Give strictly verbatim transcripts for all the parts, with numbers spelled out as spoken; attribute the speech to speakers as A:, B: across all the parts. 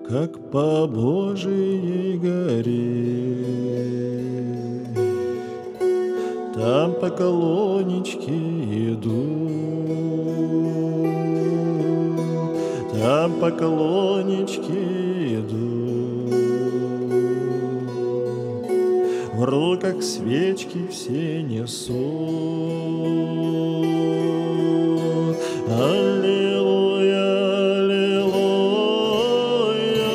A: как по Божией горе. Там поклоннички идут, там поклоннички идут. В руках свечки все несут. Аллилуйя, аллилуйя.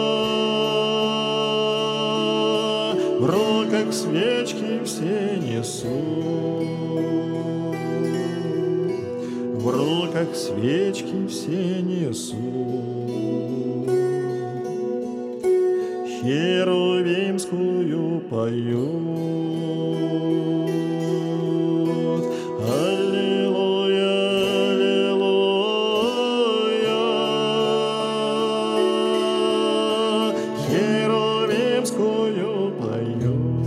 A: В руках свечки все несут. В руках свечки все несут. Херувимскую поют. Аллилуйя, аллилуйя. Херувимскую поют.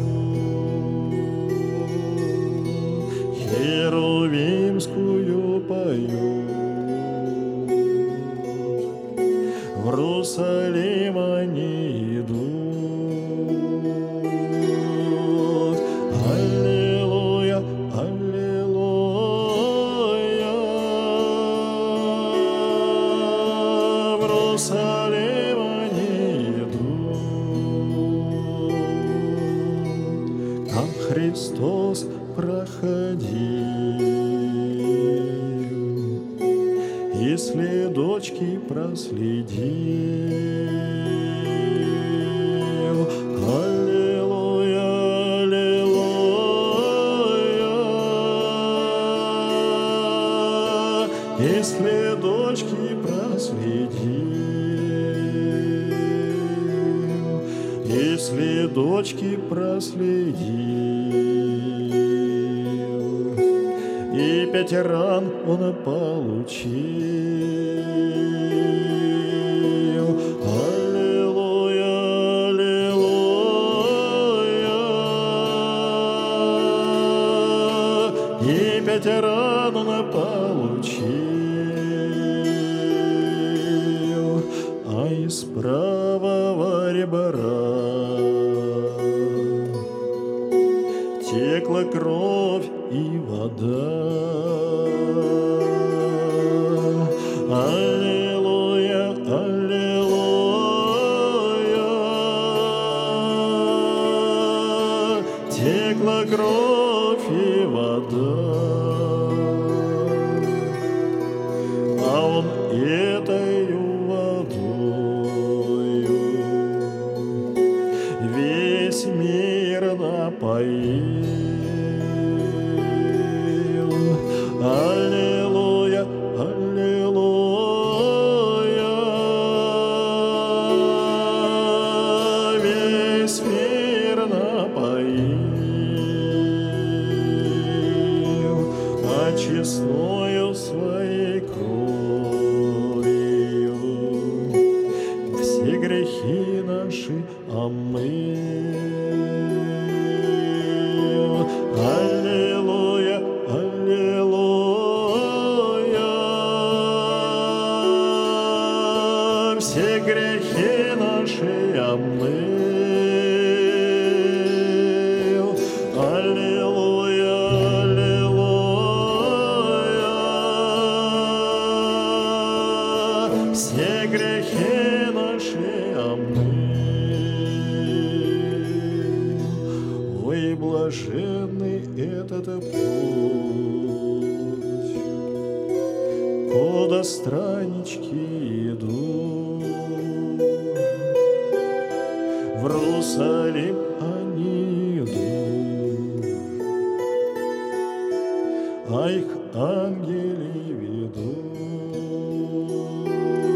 A: Херувимскую поют. В Иерусалим они идут. Аллилуйя, аллилуйя. В Иерусалим они идут. Там Христос проходил, и следочки проследил. Аллилуйя, аллилуйя. И следочки проследил, и следочки проследил. И пять ран он получил. Аллилуйя, аллилуйя. И пять ран он получил. А из правого ребра текла кровь и вода. Аллилуйя, аллилуйя. Текла кровь и вода. А он этою водою весь мир напоил. Аллилуйя, аллилуйя. Весь мир напоил, а честною своей кровью все грехи наши омыл. Аллилуйя, аллилуйя. Все грехи наши омыл. Аллилуйя, аллилуйя. Все грехи наши омыл. Ой, блаженный этот путь, куда страннички идут. В Иерусалим они идут, а их ангели ведут.